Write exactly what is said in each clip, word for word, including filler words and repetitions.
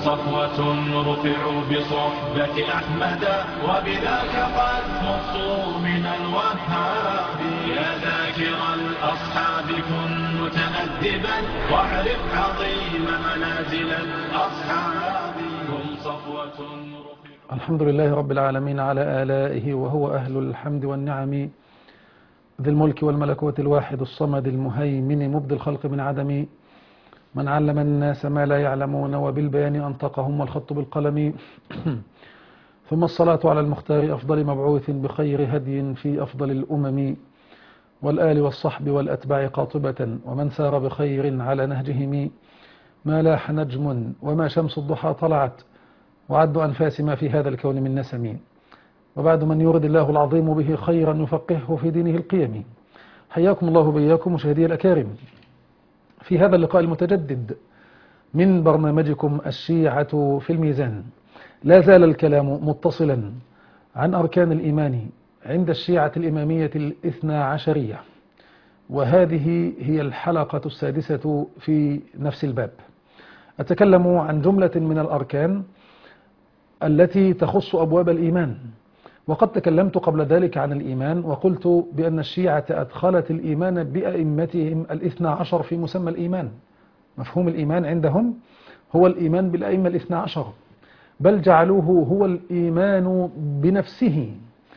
صفوة رفعوا بصحبة أحمد وبذاك قد خصوا من الوهاب. يا ذاكر الأصحاب كن متأدبا واعرف عظيم منازل الأصحاب. هم صفوة رفعوا. الحمد لله رب العالمين على آلائه، وهو أهل الحمد والنعم، ذي الملك والملكوت الواحد الصمد المهيمن مبدي الخلق من عدم، من علم الناس ما لا يعلمون وبالبيان أنطقهم والخط بالقلم. ثم الصلاة على المختار أفضل مبعوث بخير هدي في أفضل الأمم، والآل والصحب والأتباع قاطبة، ومن سار بخير على نهجهم. ما لاح نجم وما شمس الضحى طلعت، وعد أنفاس ما في هذا الكون من نسم. وبعد، من يرد الله العظيم به خيرا يفقهه في دينه القيم. حياكم الله بإياكم مشاهدي الأكارم في هذا اللقاء المتجدد من برنامجكم الشيعة في الميزان. لا زال الكلام متصلا عن أركان الإيمان عند الشيعة الإمامية الاثنى عشرية، وهذه هي الحلقة السادسة في نفس الباب. أتكلم عن جملة من الأركان التي تخص أبواب الإيمان، وقد تكلمت قبل ذلك عن الإيمان وقلت بأن الشيعة أدخلت الإيمان بأئمتهم الاثنى عشر في مسمى الإيمان. مفهوم الإيمان عندهم هو الإيمان بالأئمة الاثنى عشر، بل جعلوه هو الإيمان بنفسه،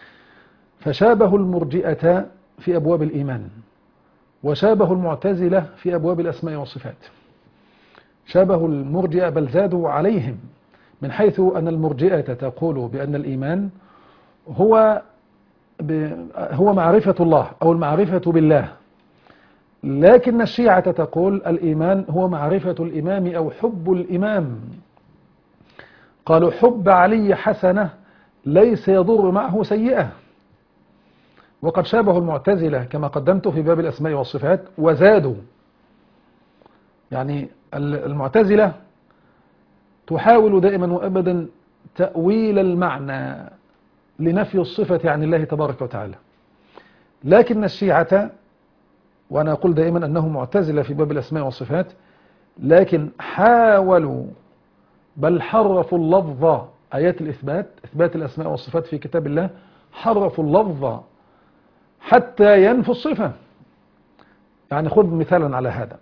فشابهوا المرجئة في أبواب الإيمان، وشابهوا المعتزلة في أبواب الأسماء والصفات. شابهوا المرجئة بل زادوا عليهم، من حيث أن المرجئة تقول بأن الإيمان هو هو معرفة الله أو المعرفة بالله، لكن الشيعة تقول الإيمان هو معرفة الإمام أو حب الإمام. قالوا حب علي حسنة ليس يضر معه سيئة. وقد شابهوا المعتزلة كما قدمت في باب الأسماء والصفات وزادوا. يعني المعتزلة تحاول دائما وأبدا تأويل المعنى لنفي الصفة عن الله تبارك وتعالى، لكن الشيعة، وأنا أقول دائما أنهم معتزلة في باب الأسماء والصفات، لكن حاولوا بل حرفوا اللفظ. آيات الإثبات، إثبات الأسماء والصفات في كتاب الله، حرفوا اللفظ حتى ينفوا الصفة. يعني خذ مثالا على هذا.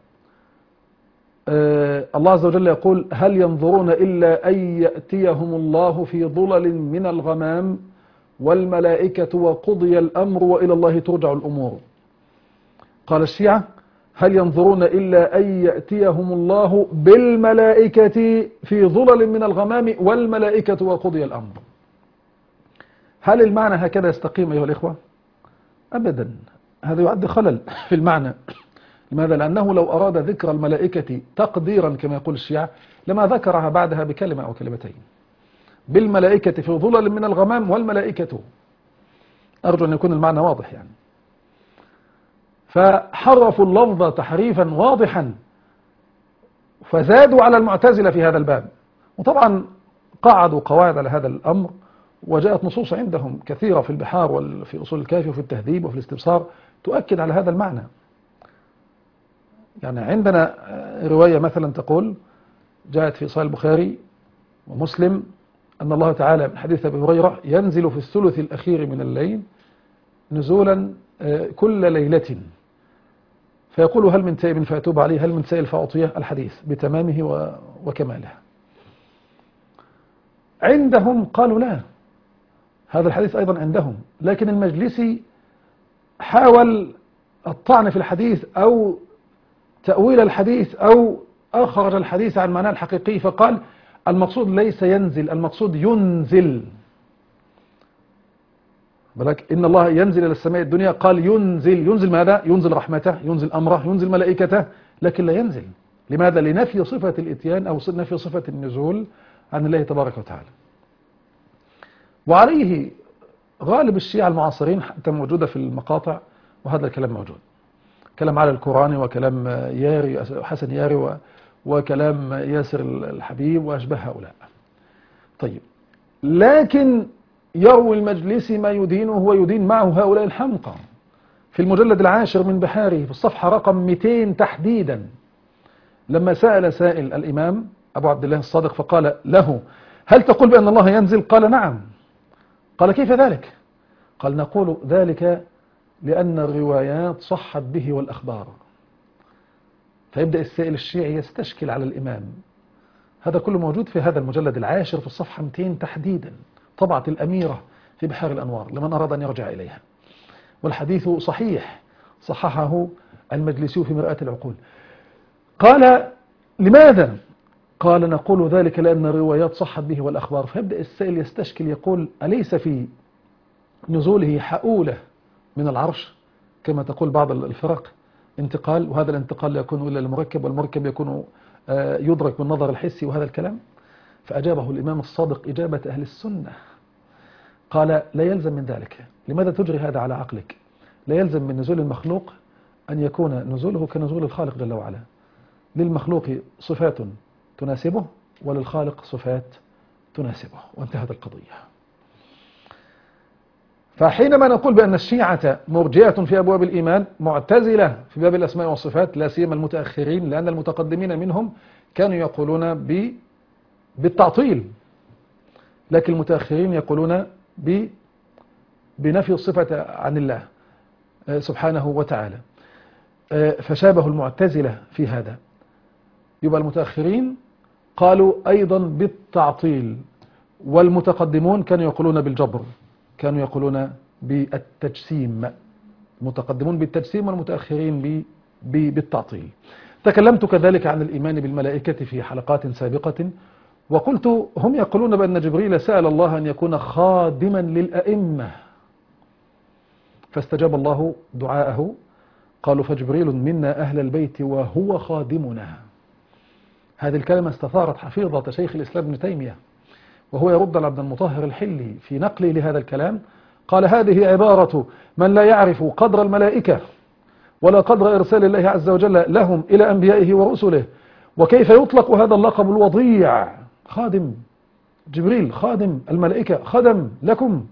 آه الله عز وجل يقول هل ينظرون إلا أن يأتيهم الله في ظلل من الغمام والملائكة وقضي الأمر وإلى الله ترجع الأمور. قال الشيعة هل ينظرون إلا أن يأتيهم الله بالملائكة في ظلل من الغمام والملائكة وقضي الأمر. هل المعنى هكذا يستقيم أيها الإخوة؟ أبدا، هذا يعد خلل في المعنى. لماذا؟ لأنه لو أراد ذكر الملائكة تقديرا كما يقول الشيعة لما ذكرها بعدها بكلمة أو كلمتين. بالملائكة في ظلل من الغمام والملائكة، أرجو أن يكون المعنى واضح يعني. فحرفوا اللفظ تحريفا واضحا، فزادوا على المعتزلة في هذا الباب. وطبعا قعدوا قواعد على هذا الأمر، وجاءت نصوص عندهم كثيرة في البحار وفي أصول الكافي وفي التهذيب وفي الاستبصار تؤكد على هذا المعنى. يعني عندنا رواية مثلا تقول، جاءت في صحيح البخاري ومسلم، أن الله تعالى من حديث أبي هريرة ينزل في الثلث الأخير من الليل نزولا كل ليلة، فيقول هل من تائب فأتوب عليه، هل من سائل فأعطيه، الحديث بتمامه وكماله. عندهم قالوا لا، هذا الحديث أيضا عندهم، لكن المجلسي حاول الطعن في الحديث أو تأويل الحديث أو أخرج الحديث عن معناه الحقيقي، فقال المقصود ليس ينزل، المقصود ينزل. بلك إن الله ينزل إلى السماء الدنيا، قال ينزل. ينزل ماذا؟ ينزل رحمته، ينزل أمره، ينزل ملائكته، لكن لا ينزل. لماذا؟ لنفي صفة الإتيان أو نفي صفة النزول عن الله تبارك وتعالى. وعليه غالب الشيعة المعاصرين حتى موجودة في المقاطع، وهذا الكلام موجود، كلام على القرآن وكلام ياري حسن ياري وكلام ياسر الحبيب وأشبه هؤلاء. طيب، لكن يروي المجلسي ما يدينه ويدين معه هؤلاء الحمقى. في المجلد العاشر من بحاره في الصفحة رقم مئتين تحديدا، لما سأل سائل الإمام أبو عبد الله الصادق فقال له: هل تقول بأن الله ينزل؟ قال: نعم. قال: كيف ذلك؟ قال: نقول ذلك لأن الروايات صحت به والأخبار. فيبدأ السائل الشيعي يستشكل على الإمام. هذا كله موجود في هذا المجلد العاشر في الصفحة مئتين تحديدا، طبعة الأميرة في بحار الأنوار لمن أراد أن يرجع إليها، والحديث صحيح، صححه المجلسي في مرآة العقول. قال: لماذا؟ قال: نقول ذلك لأن الروايات صحت به والأخبار. فيبدأ السائل يستشكل يقول: أليس في نزوله حؤولة من العرش كما تقول بعض الفرق، انتقال، وهذا الانتقال لا يكون إلا المركب، والمركب يكون يدرك بالنظر الحسي، وهذا الكلام؟ فأجابه الإمام الصادق إجابة أهل السنة، قال: لا يلزم من ذلك. لماذا تجري هذا على عقلك؟ لا يلزم من نزول المخلوق أن يكون نزوله كنزول الخالق جل وعلا. للمخلوق صفات تناسبه وللخالق صفات تناسبه، وانتهت القضية. فحينما نقول بأن الشيعة مرجئة في أبواب الإيمان، معتزلة في باب الأسماء والصفات، لا سيما المتأخرين، لأن المتقدمين منهم كانوا يقولون ب بالتعطيل، لكن المتأخرين يقولون ب بنفي الصفة عن الله سبحانه وتعالى، فشابه المعتزلة في هذا. يبقى المتأخرين قالوا أيضا بالتعطيل، والمتقدمون كانوا يقولون بالجبر، كانوا يقولون بالتجسيم، المتقدمون بالتجسيم والمتأخرين بالتعطيل. تكلمت كذلك عن الإيمان بالملائكة في حلقات سابقة، وقلت هم يقولون بأن جبريل سأل الله أن يكون خادما للأئمة فاستجاب الله دعاءه، قالوا: فجبريل منا أهل البيت وهو خادمنا. هذه الكلمة استثارت حفيظة شيخ الإسلام ابن تيمية، وهو يرد على ابن المطهر الحلي في نقله لهذا الكلام، قال: هذه عبارة من لا يعرف قدر الملائكة ولا قدر إرسال الله عز وجل لهم إلى أنبيائه ورسله، وكيف يطلق هذا اللقب الوضيع خادم، جبريل خادم الملائكة، خدم لكم.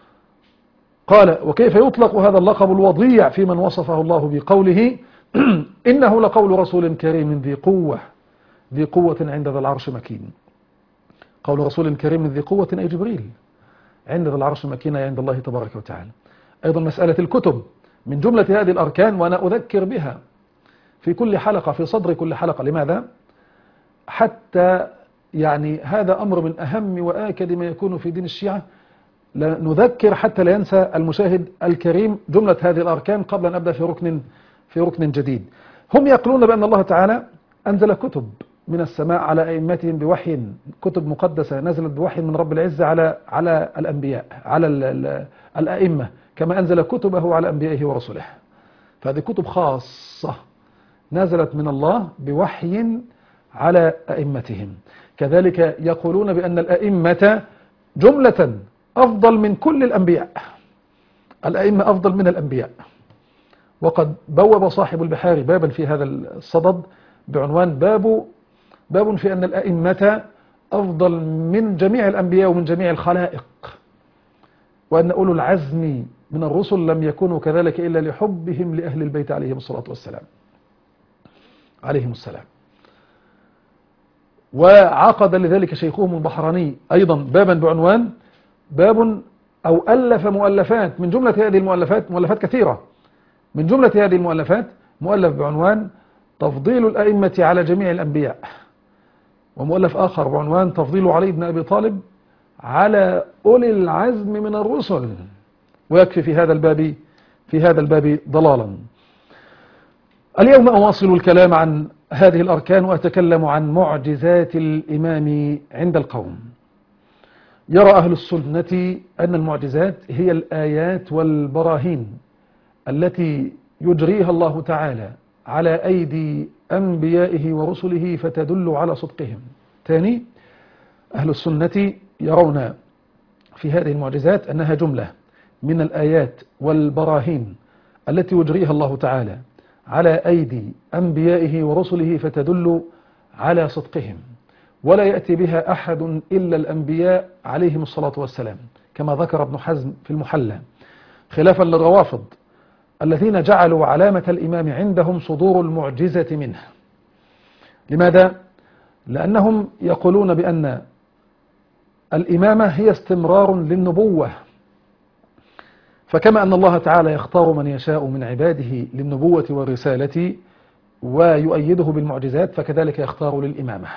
قال: وكيف يطلق هذا اللقب الوضيع في من وصفه الله بقوله: إنه لقول رسول كريم ذي قوة، ذي قوة عند ذي العرش مكين. قول رسول كريم ذي قوة أي جبريل، عند ذي العرش مكين أي عند الله تبارك وتعالى. أيضا مسألة الكتب من جملة هذه الأركان، وأنا أذكر بها في كل حلقة، في صدر كل حلقة. لماذا؟ حتى يعني هذا أمر من أهم وآكد ما يكون في دين الشيعة، نذكر حتى لا ينسى المشاهد الكريم جملة هذه الأركان قبل أن أبدأ في ركن في ركن جديد. هم يقولون بأن الله تعالى أنزل كتب من السماء على أئمتهم بوحي، كتب مقدسة نزلت بوحي من رب العزة على على الأنبياء، على ال ال الأئمة، كما أنزل كتبه على أنبيائه ورسله. فهذه كتب خاصة نزلت من الله بوحي على أئمتهم. كذلك يقولون بأن الأئمة جملة أفضل من كل الأنبياء، الأئمة أفضل من الأنبياء. وقد بوب صاحب البحار بابا في هذا الصدد بعنوان باب باب في أن الأئمة أفضل من جميع الأنبياء ومن جميع الخلائق، وأن أولو العزم من الرسل لم يكونوا كذلك إلا لحبهم لأهل البيت عليهم الصلاة والسلام عليهم السلام. وعقد لذلك شيخهم البحراني أيضا بابا بعنوان باب أو ألف مؤلفات، من جملة هذه المؤلفات مؤلفات كثيرة، من جملة هذه المؤلفات مؤلف بعنوان تفضيل الأئمة على جميع الأنبياء، ومؤلف آخر بعنوان تفضيل علي بن أبي طالب على أولي العزم من الرسل. ويكفي في هذا الباب في هذا الباب ضلالا. اليوم أواصل الكلام عن هذه الأركان وأتكلم عن معجزات الإمام عند القوم. يرى أهل السنة أن المعجزات هي الآيات والبراهين التي يجريها الله تعالى على أيدي أنبيائه ورسله فتدل على صدقهم. ثاني، أهل السنة يرون في هذه المعجزات أنها جملة من الآيات والبراهين التي يجريها الله تعالى على أيدي أنبيائه ورسله فتدل على صدقهم، ولا يأتي بها أحد إلا الأنبياء عليهم الصلاة والسلام، كما ذكر ابن حزم في المحلى، خلافا للروافض الذين جعلوا علامة الإمام عندهم صدور المعجزة منه. لماذا؟ لأنهم يقولون بأن الإمامة هي استمرار للنبوة، فكما أن الله تعالى يختار من يشاء من عباده للنبوة والرسالة ويؤيده بالمعجزات، فكذلك يختار للإمامة.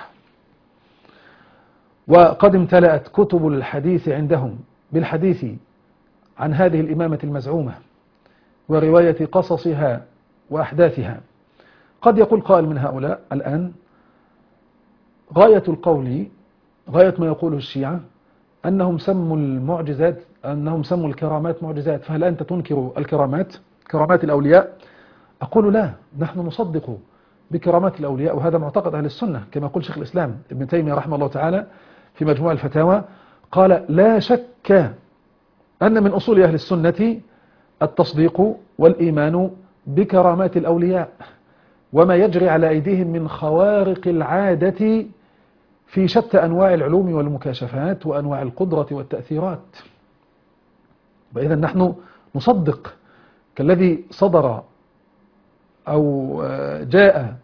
وقد امتلأت كتب الحديث عندهم بالحديث عن هذه الإمامة المزعومة ورواية قصصها وأحداثها. قد يقول قائل من هؤلاء الآن غاية القول، غاية ما يقوله الشيعة أنهم سموا المعجزات، أنهم سموا الكرامات معجزات، فهل أنت تنكر الكرامات، كرامات الأولياء؟ أقول لا، نحن نصدق بكرامات الأولياء، وهذا معتقد أهل السنة كما يقول شيخ الإسلام ابن تيمية رحمه الله تعالى في مجموع الفتاوى، قال لا شك أن من أصول أهل السنة التصديق والإيمان بكرامات الأولياء وما يجري على أيديهم من خوارق العادة في شتى أنواع العلوم والمكاشفات وأنواع القدرة والتأثيرات. وإذا نحن نصدق كالذي صدر أو جاء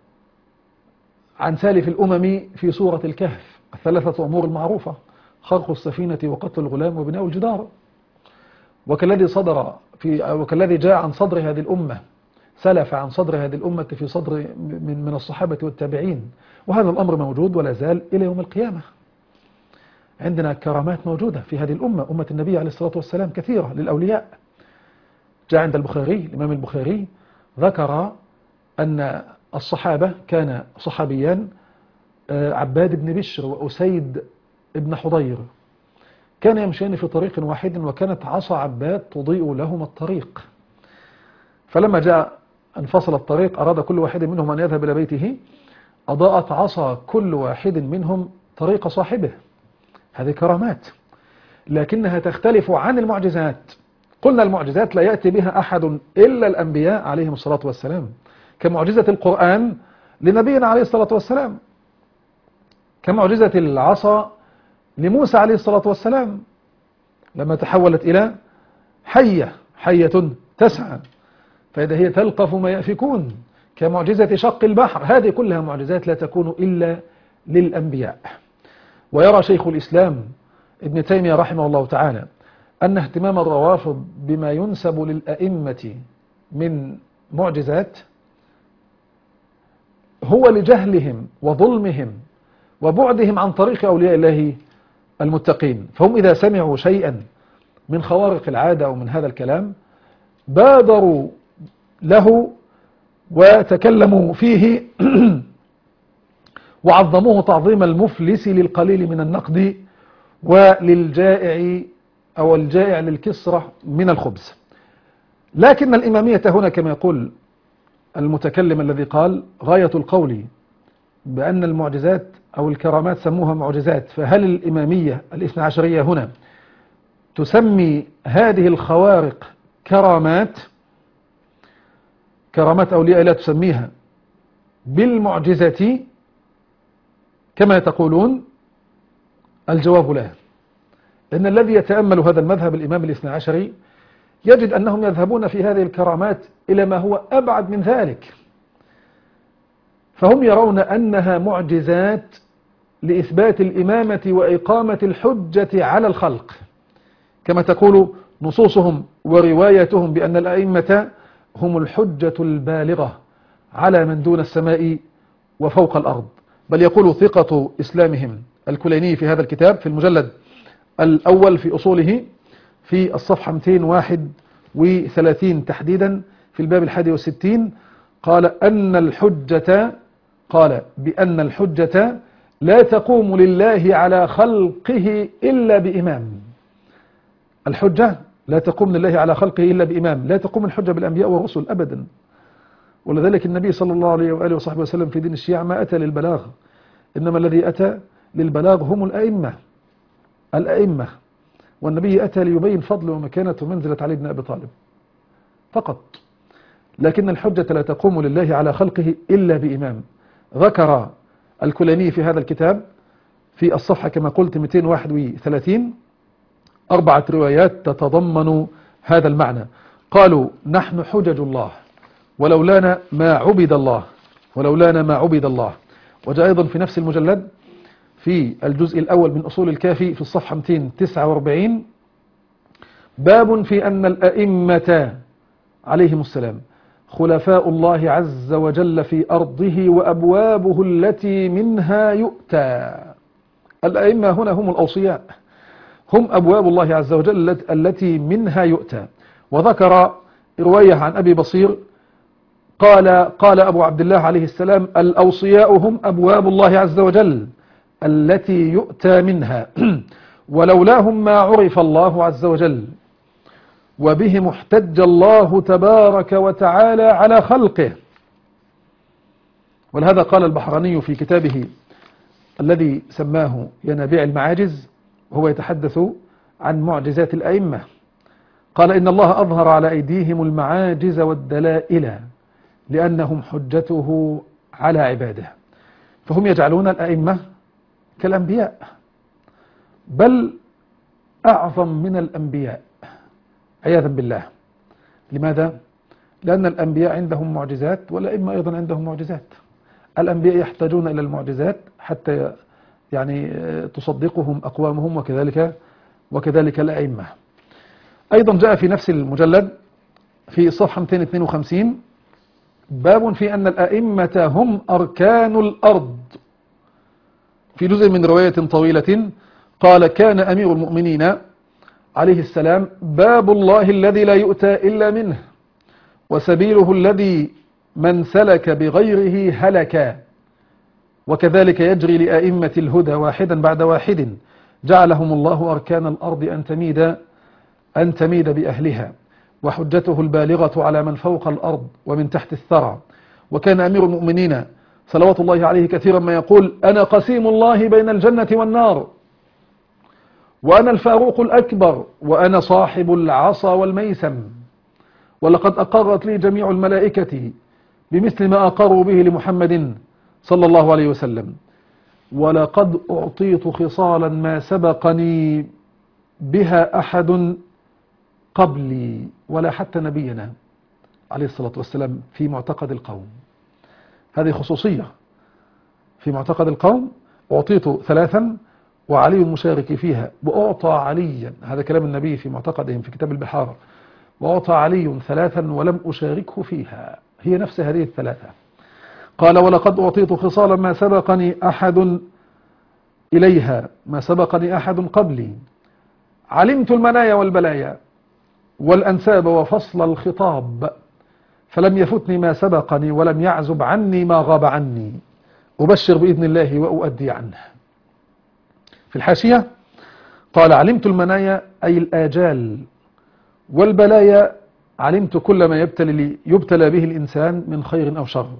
عن سالف الأمم في سورة الكهف، الثلاثة أمور المعروفة: خرق السفينة وقتل الغلام وبناء الجدار. وكالذي صدر في وكالذي جاء عن صدر هذه الأمة، سلف عن صدر هذه الأمة في صدر من من الصحابة والتابعين، وهذا الأمر موجود ولا زال إلى يوم القيامة. عندنا كرامات موجودة في هذه الأمة، أمة النبي عليه الصلاة والسلام، كثيرة للأولياء. جاء عند البخاري، الإمام البخاري ذكر أن الصحابة كان صحابيان، عباد بن بشر وأسيد بن حضير، كان يمشيان في طريق واحد، وكانت عصا عباد تضيء لهما الطريق. فلما جاء انفصل الطريق أراد كل واحد منهم أن يذهب إلى بيته، أضاءت عصا كل واحد منهم طريق صاحبه. هذه كرامات، لكنها تختلف عن المعجزات. قلنا المعجزات لا يأتي بها أحد إلا الأنبياء عليهم الصلاة والسلام، كمعجزة القرآن لنبينا عليه الصلاة والسلام، كمعجزة العصا لموسى عليه الصلاة والسلام لما تحولت إلى حية، حية تسعى فإذا هي تلقف ما يأفكون، كمعجزة شق البحر. هذه كلها معجزات لا تكون إلا للأنبياء. ويرى شيخ الإسلام ابن تيمية رحمه الله تعالى أن اهتمام الروافض بما ينسب للأئمة من معجزات هو لجهلهم وظلمهم وبعدهم عن طريق أولياء الله المتقين. فهم إذا سمعوا شيئا من خوارق العادة أو من هذا الكلام بادروا له وتكلموا فيه وعظموه تعظيم المفلس للقليل من النقد وللجائع أو الجائع للكسرة من الخبز. لكن الإمامية هنا كما يقول المتكلم الذي قال غاية القول بأن المعجزات أو الكرامات سموها معجزات، فهل الإمامية الاثنى عشرية هنا تسمي هذه الخوارق كرامات؟ كرامات أولياء لا تسميها بالمعجزة كما تقولون؟ الجواب لا، لأن الذي يتأمل هذا المذهب الإمام الاثنى عشري يجد أنهم يذهبون في هذه الكرامات إلى ما هو أبعد من ذلك. فهم يرون أنها معجزات لإثبات الإمامة وإقامة الحجة على الخلق، كما تقول نصوصهم ورواياتهم بأن الأئمة هم الحجة البالغة على من دون السماء وفوق الأرض. بل يقول ثقة إسلامهم الكليني في هذا الكتاب في المجلد الأول في أصوله في الصفحة مئتين وواحد وثلاثين تحديدا في الباب الحادي والستين، قال أن الحجة قال بأن الحجة لا تقوم لله على خلقه إلا بإمام. الحجة لا تقوم لله على خلقه إلا بإمام، لا تقوم الحجة بالأنبياء والرسل أبدا. ولذلك النبي صلى الله عليه وآله وصحبه وسلم في دين الشيعة ما أتى للبلاغ، إنما الذي أتى للبلاغ هم الأئمة الأئمة والنبي أتى ليبين فضل ومكانة ومنزلة علي بن أبي طالب فقط. لكن الحجة لا تقوم لله على خلقه إلا بإمام. ذكر الكليني في هذا الكتاب في الصفحة كما قلت مئتين وواحد وثلاثين أربعة روايات تتضمن هذا المعنى. قالوا نحن حجج الله ولولانا ما عبد الله ولولانا ما عبد الله. وجاء أيضا في نفس المجلد في الجزء الأول من أصول الكافي في الصفحة مئتين وتسعة وأربعين باب في أن الأئمة عليهم السلام خلفاء الله عز وجل في أرضه وأبوابه التي منها يؤتى. الأئمة هنا هم الأوصياء، هم أبواب الله عز وجل التي منها يؤتى. وذكر رواية عن أبي بصير قال قال أبو عبد الله عليه السلام الأوصياء هم أبواب الله عز وجل التي يؤتى منها ولولاهم ما عرف الله عز وجل وبهم احتج الله تبارك وتعالى على خلقه. ولهذا قال البحراني في كتابه الذي سماه ينابيع المعاجز وهو يتحدث عن معجزات الأئمة، قال إن الله أظهر على أيديهم المعاجز والدلائل لأنهم حجته على عباده. فهم يجعلون الأئمة كالأنبياء بل أعظم من الأنبياء عياذا بالله. لماذا؟ لأن الأنبياء عندهم معجزات والأئمة أيضا عندهم معجزات. الأنبياء يحتاجون إلى المعجزات حتى يعني تصدقهم أقوامهم، وكذلك وكذلك الأئمة. أيضا جاء في نفس المجلد في صفحة مئتين واثنين وخمسين باب في أن الأئمة هم أركان الأرض. في جزء من رواية طويلة قال كان أمير المؤمنين عليه السلام باب الله الذي لا يؤتى إلا منه وسبيله الذي من سلك بغيره هلك. وكذلك يجري لأئمة الهدى واحدا بعد واحد جعلهم الله أركان الأرض أن تميد أن تميد بأهلها، وحجته البالغة على من فوق الأرض ومن تحت الثرى. وكان أمير المؤمنين صلوات الله عليه كثيرا ما يقول أنا قسيم الله بين الجنة والنار، وأنا الفاروق الأكبر، وأنا صاحب العصا والميسم، ولقد أقرت لي جميع الملائكة بمثل ما أقروا به لمحمد صلى الله عليه وسلم، ولقد أعطيت خصالا ما سبقني بها أحد قبلي ولا حتى نبينا عليه الصلاة والسلام في معتقد القوم. هذه خصوصية في معتقد القوم، أعطيت ثلاثا وعلي مشارك فيها، وأعطى عليا، هذا كلام النبي في معتقدهم في كتاب البحار، وأعطى علي ثلاثا ولم أشاركه فيها، هي نفس هذه الثلاثة. قال ولقد أعطيت خصالا ما سبقني أحد إليها ما سبقني أحد قبلي، علمت المنايا والبلايا والأنساب وفصل الخطاب، فلم يفتني ما سبقني ولم يعزب عني ما غاب عني، أبشر بإذن الله وأؤدي عنه. في الحاشية قال علمت المنايا أي الآجال، والبلايا علمت كل ما يبتلى, يبتلى به الإنسان من خير أو شر.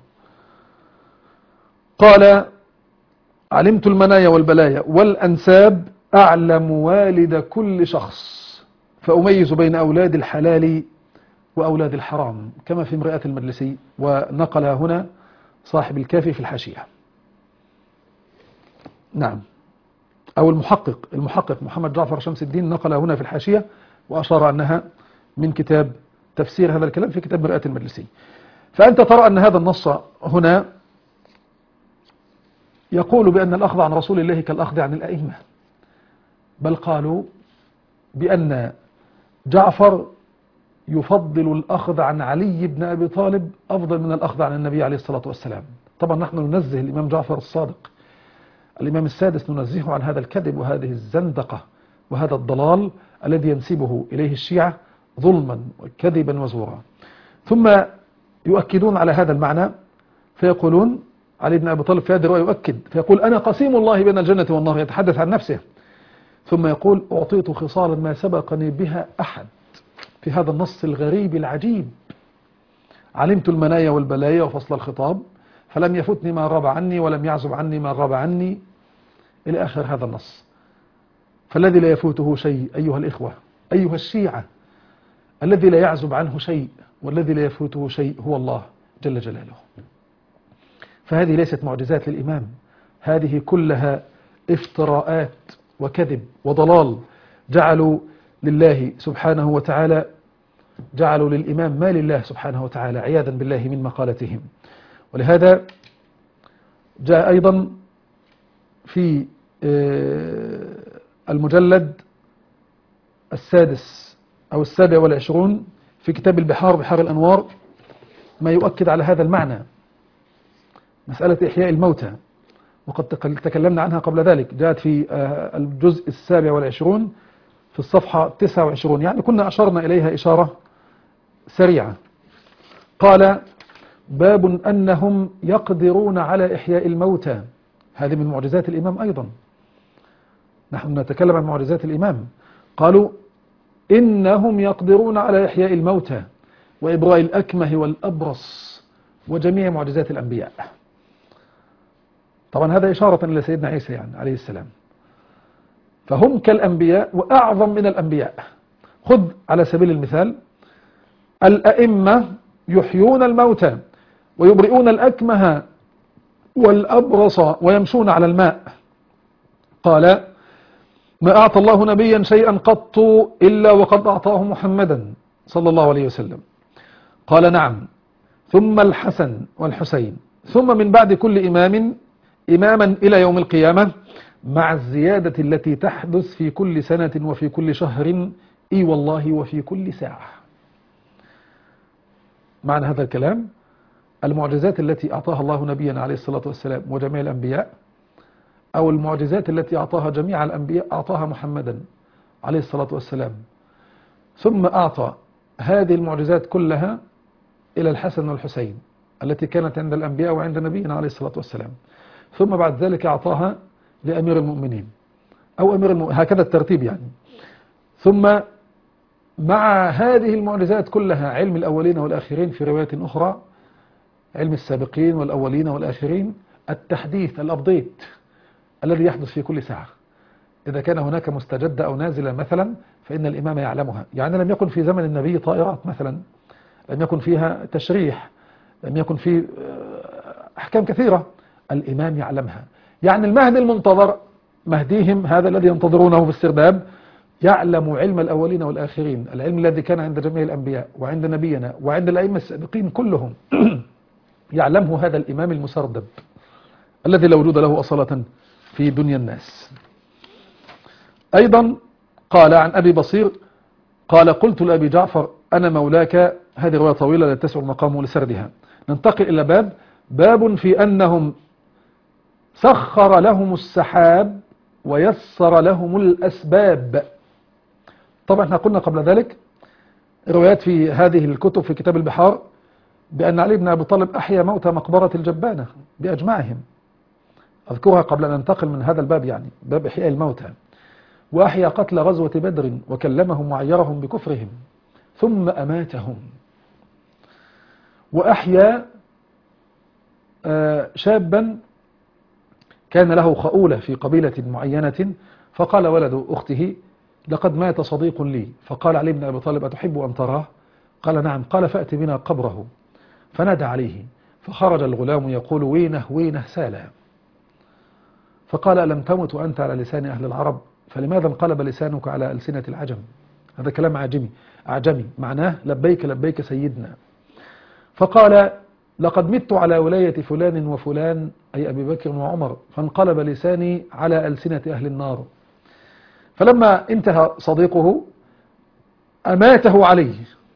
قال علمت المنايا والبلايا والأنساب، أعلم والد كل شخص فأميز بين أولاد الحلال وأولاد الحرام، كما في امرأة المجلسي، ونقلها هنا صاحب الكافي في الحاشية. نعم، أو المحقق المحقق محمد جعفر شمس الدين نقلها هنا في الحاشية، وأشار أنها من كتاب تفسير هذا الكلام في كتاب مرآة المجلسي. فأنت ترى أن هذا النص هنا يقول بأن الأخذ عن رسول الله كالأخذ عن الأئمة، بل قالوا بأن جعفر يفضل الأخذ عن علي بن أبي طالب أفضل من الأخذ عن النبي عليه الصلاة والسلام. طبعا نحن ننزه الإمام جعفر الصادق الإمام السادس، ننزهه عن هذا الكذب وهذه الزندقة وهذا الضلال الذي ينسبه إليه الشيعة ظلما وكذبا وزورا. ثم يؤكدون على هذا المعنى فيقولون علي بن أبي طالب في هذه الرواية يؤكد فيقول أنا قسيم الله بين الجنة والنار، يتحدث عن نفسه، ثم يقول أعطيت خصالا ما سبقني بها أحد، في هذا النص الغريب العجيب. علمت المنايا والبلايا وفصل الخطاب، فلم يفتني ما غاب عني ولم يعزب عني ما غاب عني، إلى آخر هذا النص. فالذي لا يفوته شيء أيها الإخوة أيها الشيعة، الذي لا يعزب عنه شيء والذي لا يفوته شيء هو الله جل جلاله. فهذه ليست معجزات للإمام، هذه كلها افتراءات وكذب وضلال. جعلوا لله سبحانه وتعالى جعلوا للإمام ما لله سبحانه وتعالى عياذا بالله من مقالتهم. ولهذا جاء أيضا في المجلد السادس أو السابع والعشرون في كتاب البحار بحار الأنوار ما يؤكد على هذا المعنى، مسألة إحياء الموتى، وقد تكلمنا عنها قبل ذلك. جاءت في الجزء السابع والعشرون في الصفحة تسعة وعشرين، يعني كنا أشرنا إليها إشارة سريعة. قال: باب أنهم يقدرون على إحياء الموتى. هذه من معجزات الإمام أيضا، نحن نتكلم عن معجزات الإمام. قالوا: إنهم يقدرون على إحياء الموتى وإبراء الأكمه والأبرص وجميع معجزات الأنبياء. طبعا هذا إشارة إلى سيدنا عيسى يعني عليه السلام، فهم كالأنبياء وأعظم من الأنبياء. خذ على سبيل المثال الأئمة يحيون الموتى ويبرئون الأكمه والأبرص ويمشون على الماء. قال: ما أعطى الله نبيا شيئا قط إلا وقد أعطاه محمدا صلى الله عليه وسلم. قال: نعم، ثم الحسن والحسين، ثم من بعد كل إمام إماما إلى يوم القيامة، مع الزيادة التي تحدث في كل سنة وفي كل شهر، إي والله وفي كل ساعة. معنى هذا الكلام: المعجزات التي أعطاها الله نبينا عليه الصلاة والسلام وجميع الأنبياء، أو المعجزات التي أعطاها جميع الأنبياء أعطاها محمدا عليه الصلاة والسلام، ثم أعطى هذه المعجزات كلها إلى الحسن والحسين التي كانت عند الأنبياء وعند نبينا عليه الصلاة والسلام، ثم بعد ذلك أعطاها لأمير المؤمنين أو أمير المؤمنين، هكذا الترتيب يعني. ثم مع هذه المعجزات كلها علم الأولين والآخرين، في رواية أخرى علم السابقين والأولين والآخرين، التحديث الأبديت الذي يحدث في كل ساعة. إذا كان هناك مستجدة أو نازلة مثلا فإن الإمام يعلمها. يعني لم يكن في زمن النبي طائرات مثلا، لم يكن فيها تشريح، لم يكن في أحكام كثيرة، الإمام يعلمها. يعني المهدي المنتظر، مهديهم هذا الذي ينتظرونه باسترداد، يعلم علم الأولين والآخرين، العلم الذي كان عند جميع الأنبياء وعند نبينا وعند الأئمة السابقين كلهم يعلمه هذا الإمام المسردب الذي لا وجود له أصالة في دنيا الناس. أيضا قال عن أبي بصير قال: قلت لأبي جعفر أنا مولاك. هذه رواية طويلة لا تسع المقام لسردها. ننتقل إلى باب باب في أنهم سخر لهم السحاب ويسر لهم الأسباب. طبعا احنا قلنا قبل ذلك روايات في هذه الكتب في كتاب البحار بأن علي بن أبي طالب أحيا موتى مقبرة الجبانة بأجمعهم، أذكرها قبل أن ننتقل من هذا الباب، يعني باب إحياء الموتى. وأحيا قتل غزوة بدر وكلمهم وعيرهم بكفرهم ثم أماتهم. وأحيا شابا كان له خؤولة في قبيلة معينة، فقال ولد أخته: لقد مات صديق لي. فقال علي بن أبي طالب: أتحب أن تراه؟ قال: نعم. قال: فأت بنا قبره. فنادى عليه، فخرج الغلام يقول: وينه وينه سالا. فقال: ألم تمت وأنت على لسان أهل العرب؟ فلماذا انقلب لسانك على ألسنة العجم؟ هذا كلام أعجمي أعجمي معناه لبيك لبيك سيدنا. فقال: لقد مت على ولاية فلان وفلان، أي أبي بكر وعمر، فانقلب لساني على ألسنة أهل النار. فلما انتهى صديقه أماته عليه.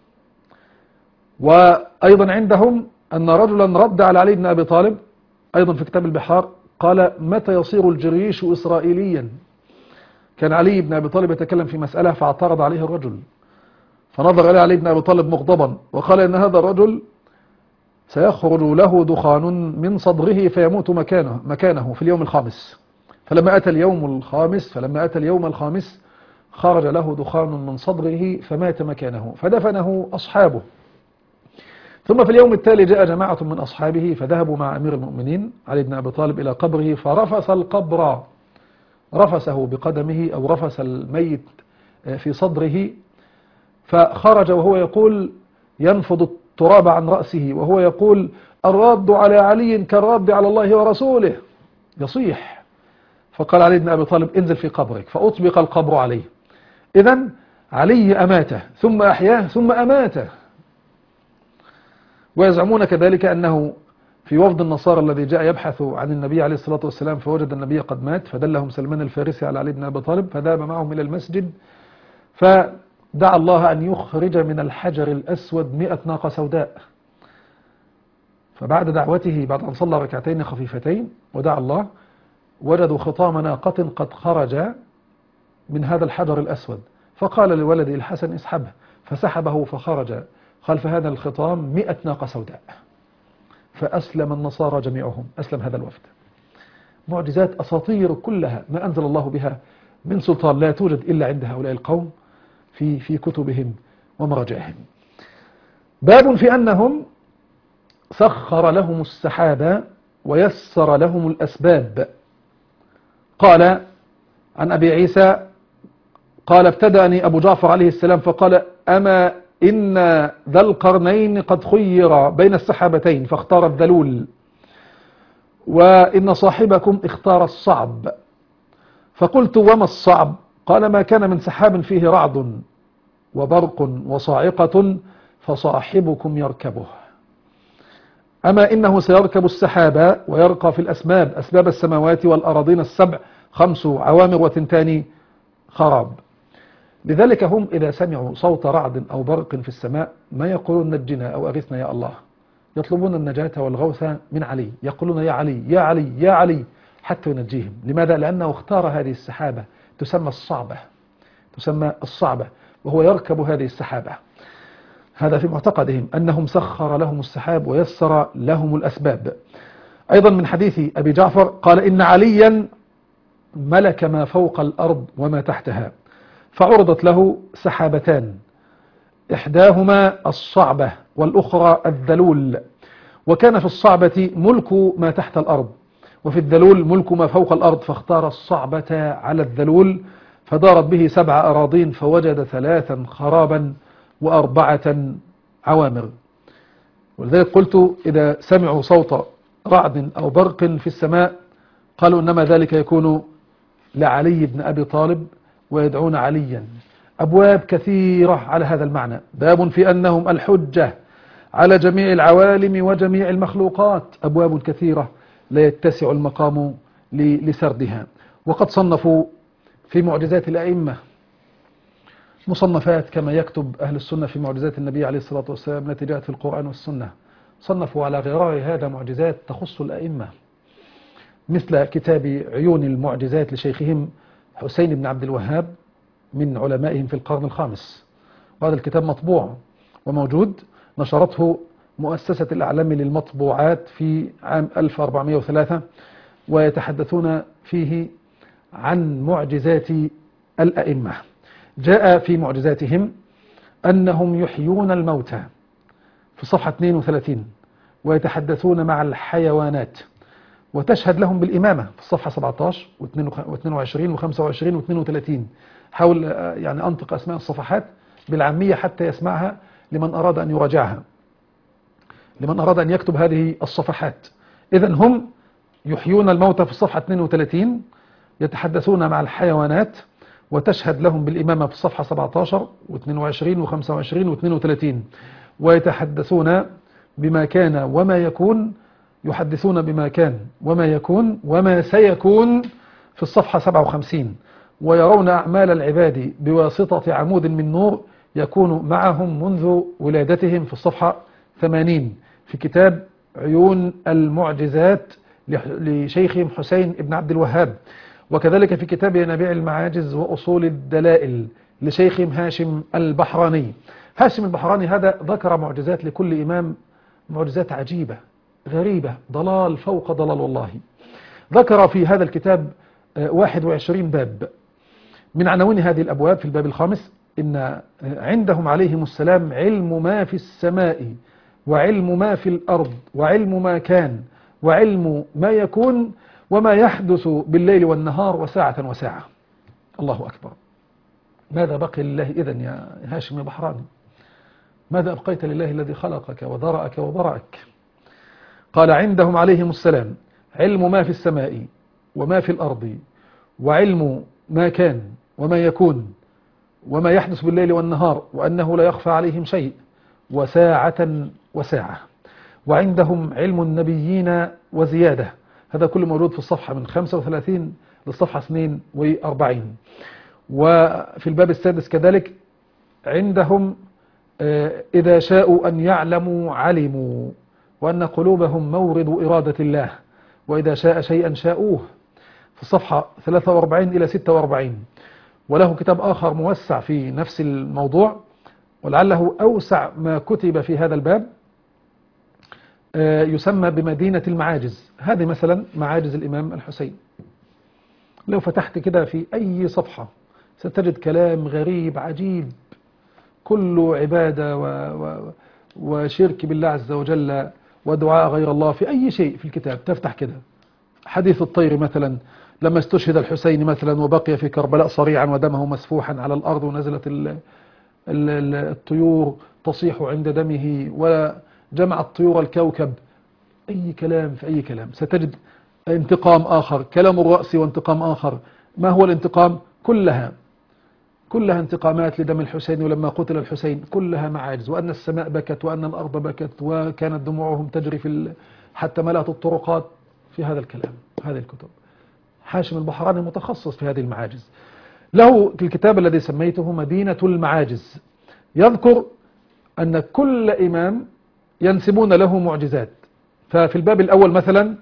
وأيضا عندهم أن رجلا رد على علي بن أبي طالب أيضا في كتاب البحار، قال: متى يصير الجريش إسرائيليا؟ كان علي بن أبي طالب يتكلم في مسألة فاعترض عليه الرجل، فنظر إلى علي بن أبي طالب مغضبا وقال: إن هذا الرجل سيخرج له دخان من صدره فيموت مكانه مكانه في اليوم الخامس. فلما أتى اليوم الخامس فلما أتى اليوم الخامس خرج له دخان من صدره فمات مكانه، فدفنه أصحابه. ثم في اليوم التالي جاء جماعة من أصحابه فذهبوا مع أمير المؤمنين علي بن أبي طالب إلى قبره، فرفس القبر، رفسه بقدمه أو رفس الميت في صدره، فخرج وهو يقول، ينفض التراب عن رأسه وهو يقول: الرد على علي كالرد على الله ورسوله، يصيح. فقال علي بن أبي طالب: انزل في قبرك، فأطبق القبر عليه. إذن علي أماته ثم أحياه ثم أماته. ويزعمون كذلك أنه في وفد النصارى الذي جاء يبحث عن النبي عليه الصلاة والسلام، فوجد النبي قد مات، فدلهم سلمان الفارسي على علي بن أبي طالب، فذهب معهم إلى المسجد فدعا الله أن يخرج من الحجر الأسود مئة ناقة سوداء. فبعد دعوته، بعد أن صلى ركعتين خفيفتين ودعا الله، وجدوا خطام ناقة قد خرج من هذا الحجر الأسود، فقال لولده الحسن اسحبه، فسحبه فخرج خلف هذا الخطام مئة ناقة سوداء، فأسلم النصارى جميعهم، أسلم هذا الوفد. معجزات أساطير كلها ما أنزل الله بها من سلطان، لا توجد إلا عند هؤلاء القوم في في كتبهم ومراجعهم. باب في أنهم سخر لهم السحاب ويسر لهم الأسباب. قال عن أبي عيسى قال ابتدأني أبو جعفر عليه السلام فقال أما إن ذا القرنين قد خير بين السحابتين فاختار الذلول، وإن صاحبكم اختار الصعب. فقلت وما الصعب؟ قال ما كان من سحاب فيه رعد وبرق وصاعقة فصاحبكم يركبه. أما إنه سيركب السحاب ويرقى في الأسباب، أسباب السماوات والأراضين السبع، خمس عوامر وتنتان خراب. لذلك هم إذا سمعوا صوت رعد أو برق في السماء ما يقولون نجنا أو أغثنا يا الله، يطلبون النجاة والغوث من علي، يقولون يا علي يا علي يا علي حتى ينجيهم. لماذا؟ لأنه اختار هذه السحابة، تسمى الصعبة، تسمى الصعبة، وهو يركب هذه السحابة. هذا في معتقدهم أنهم سخر لهم السحاب ويسر لهم الأسباب. أيضا من حديث أبي جعفر قال إن عليا ملك ما فوق الأرض وما تحتها، فعرضت له سحابتان، إحداهما الصعبة والأخرى الذلول، وكان في الصعبة ملك ما تحت الأرض، وفي الذلول ملك ما فوق الأرض، فاختار الصعبة على الذلول، فدارت به سبع أراضين فوجد ثلاثا خرابا وأربعة عوامر. ولذلك قلت إذا سمعوا صوت رعد أو برق في السماء قالوا إنما ذلك يكون لعلي بن أبي طالب ويدعون عليا. أبواب كثيرة على هذا المعنى. باب في أنهم الحجة على جميع العوالم وجميع المخلوقات، أبواب كثيرة لا يتسع المقام لسردها. وقد صنفوا في معجزات الأئمة مصنفات كما يكتب أهل السنة في معجزات النبي عليه الصلاة والسلام التي جاءت في القرآن والسنة. صنفوا على غرار هذا معجزات تخص الأئمة، مثل كتاب عيون المعجزات لشيخهم حسين بن عبد الوهاب من علمائهم في القرن الخامس، وهذا الكتاب مطبوع وموجود، نشرته مؤسسة الأعلام للمطبوعات في عام ألف وأربعمائة وثلاثة، ويتحدثون فيه عن معجزات الأئمة. جاء في معجزاتهم أنهم يحيون الموتى في صفحة اثنين وثلاثين، ويتحدثون مع الحيوانات وتشهد لهم بالإمامة في الصفحة سبعة عشر واثنين وعشرين وخمسة وعشرين واثنين وثلاثين. حاول يعني أنطق أسماء الصفحات بالعامية حتى يسمعها لمن أراد أن يراجعها، لمن أراد أن يكتب هذه الصفحات. إذن هم يحيون الموتى في الصفحة اثنين وثلاثين، يتحدثون مع الحيوانات وتشهد لهم بالإمامة في الصفحة سبعة عشر واثنين وعشرين وخمسة وعشرين واثنين وثلاثين، ويتحدثون بما كان وما يكون، يحدثون بما كان وما يكون وما سيكون في الصفحة سبعة وخمسين، ويرون أعمال العباد بواسطة عمود من نور يكون معهم منذ ولادتهم في الصفحة ثمانين في كتاب عيون المعجزات لشيخهم حسين بن عبد الوهاب. وكذلك في كتاب ينابيع المعاجز وأصول الدلائل لشيخهم هاشم البحراني. هاشم البحراني هذا ذكر معجزات لكل إمام، معجزات عجيبة غريبة، ضلال فوق ضلال والله. ذكر في هذا الكتاب واحد وعشرين باب. من عناوين هذه الأبواب في الباب الخامس إن عندهم عليهم السلام علم ما في السماء وعلم ما في الأرض وعلم ما كان وعلم ما يكون وما يحدث بالليل والنهار وساعة وساعة. الله أكبر. ماذا بقي لله إذن يا هاشم البحراني؟ ماذا أبقيت لله الذي خلقك وذرأك وبرأك؟ قال عندهم عليهم السلام علم ما في السماء وما في الأرض وعلم ما كان وما يكون وما يحدث بالليل والنهار، وأنه لا يخفى عليهم شيء، وساعة وساعة. وعندهم علم النبيين وزيادة. هذا كله موجود في الصفحة من خمسة وثلاثين للصفحة اثنين وأربعين. وفي الباب السادس كذلك عندهم إذا شاءوا أن يعلموا علموا، وأن قلوبهم مورد إرادة الله، وإذا شاء شيئا شاءوه، في الصفحة ثلاثة وأربعين إلى ستة وأربعين. وله كتاب آخر موسع في نفس الموضوع، ولعله أوسع ما كتب في هذا الباب، يسمى بمدينة المعاجز. هذه مثلا معاجز الإمام الحسين. لو فتحت كده في أي صفحة ستجد كلام غريب عجيب كله عبادة و... و... وشرك بالله عز وجل ودعاء غير الله في أي شيء في الكتاب. تفتح كده حديث الطير مثلا، لما استشهد الحسين مثلا وبقي في كربلاء صريعا ودمه مسفوحا على الأرض، ونزلت ال... ال... الطيور تصيح عند دمه، وجمع الطيور الكوكب. أي كلام في أي كلام. ستجد انتقام آخر، كلام الرأس وانتقام آخر. ما هو الانتقام؟ كلها كلها انتقامات لدم الحسين، ولما قتل الحسين كلها معاجز، وأن السماء بكت، وأن الأرض بكت، وكانت دموعهم تجري في ال... حتى ملأت الطرقات. في هذا الكلام هذه الكتب. هاشم البحراني متخصص في هذه المعاجز. له الكتاب الذي سميته مدينة المعاجز، يذكر أن كل إمام ينسبون له معجزات. ففي الباب الأول مثلا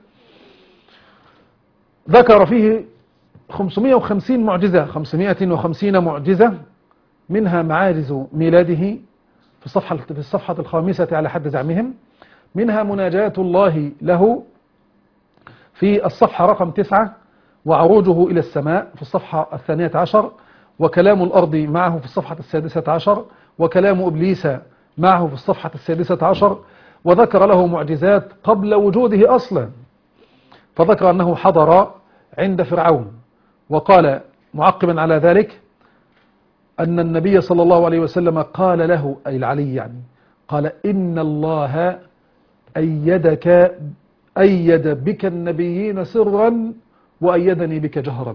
ذكر فيه خمسمائة وخمسين معجزة، خمسمائة وخمسين معجزة، منها معاجز ميلاده في الصفحة في الصفحة الخامسة على حد زعمهم، منها مناجاة الله له في الصفحة رقم تسعة، وعروجه إلى السماء في الصفحة الثانية عشر، وكلام الأرض معه في الصفحة السادسة عشر، وكلام إبليس معه في الصفحة السادسة عشر. وذكر له معجزات قبل وجوده أصلا، فذكر أنه حضر عند فرعون، وقال معقبا على ذلك أن النبي صلى الله عليه وسلم قال له، أي العلي يعني، قال إن الله أيدك أيد بك النبيين سرا وأيدني بك جهرا.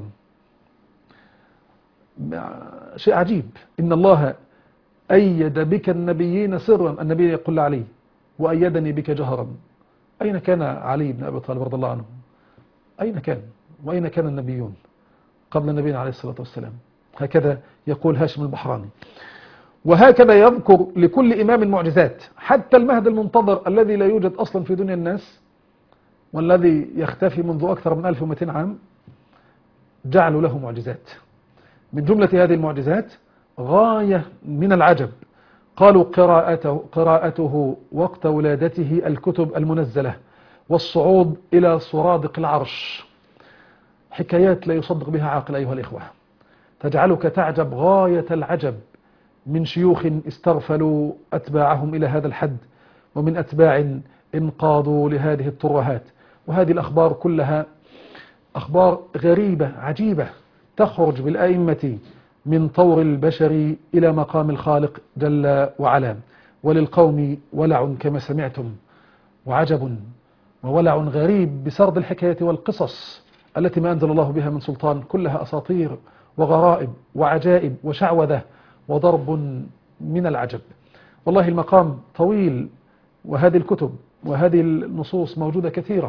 شيء عجيب. إن الله أيد بك النبيين سرا، النبي يقول علي، وأيدني بك جهرا. أين كان علي بن أبي طالب رضي الله عنه؟ أين كان؟ وأين كان النبيون قبل النبي عليه الصلاة والسلام؟ هكذا يقول هاشم البحراني. وهكذا يذكر لكل إمام معجزات، حتى المهد المنتظر الذي لا يوجد أصلا في دنيا الناس، والذي يختفي منذ أكثر من ألف ومئتين عام، جعلوا له معجزات. من جملة هذه المعجزات غاية من العجب. قالوا قراءته, قراءته وقت ولادته الكتب المنزلة، والصعود إلى سرادق العرش. حكايات لا يصدق بها عاقل أيها الإخوة، تجعلك تعجب غاية العجب من شيوخ استغفلوا أتباعهم إلى هذا الحد، ومن أتباع انقادوا لهذه الترهات. وهذه الأخبار كلها أخبار غريبة عجيبة تخرج بالأئمة من طور البشر إلى مقام الخالق جل وعلا. وللقوم ولع كما سمعتم، وعجب وولع غريب بسرد الحكاية والقصص التي ما أنزل الله بها من سلطان، كلها أساطير وغرائب وعجائب وشعوذة وضرب من العجب. والله المقام طويل، وهذه الكتب وهذه النصوص موجودة كثيرة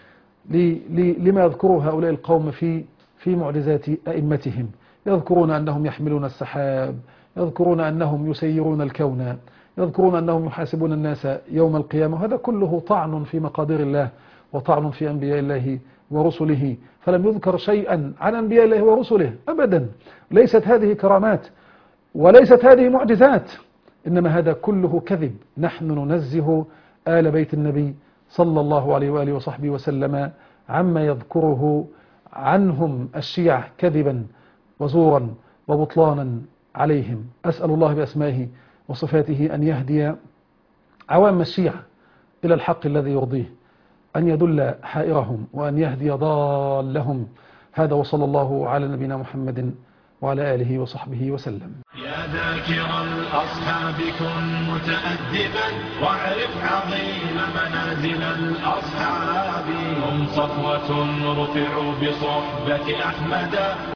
لما يذكره هؤلاء القوم في في معجزات أئمتهم. يذكرون أنهم يحملون السحاب، يذكرون أنهم يسيرون الكون، يذكرون أنهم يحاسبون الناس يوم القيامة. وهذا كله طعن في مقادير الله، وطعن في أنبياء الله ورسله. فلم يذكر شيئا عن أنبياء الله ورسله أبدا. ليست هذه كرامات، وليست هذه معجزات، إنما هذا كله كذب. نحن ننزه آل بيت النبي صلى الله عليه وآله وصحبه وسلم عما يذكره عنهم الشيعة كذبا وزورا وبطلانا عليهم. أسأل الله بأسمائه وصفاته أن يهدي عوام الشيعة إلى الحق الذي يرضيه، أن يدل حائرهم، وأن يهدي ضالهم. هذا وصلى الله على نبينا محمد وعلى آله وصحبه وسلم. يا ذاكر الأصحاب كن متأدبا، واعرف عظيم منازل الأصحاب. هم صفوة رفعوا بصحبة أحمد.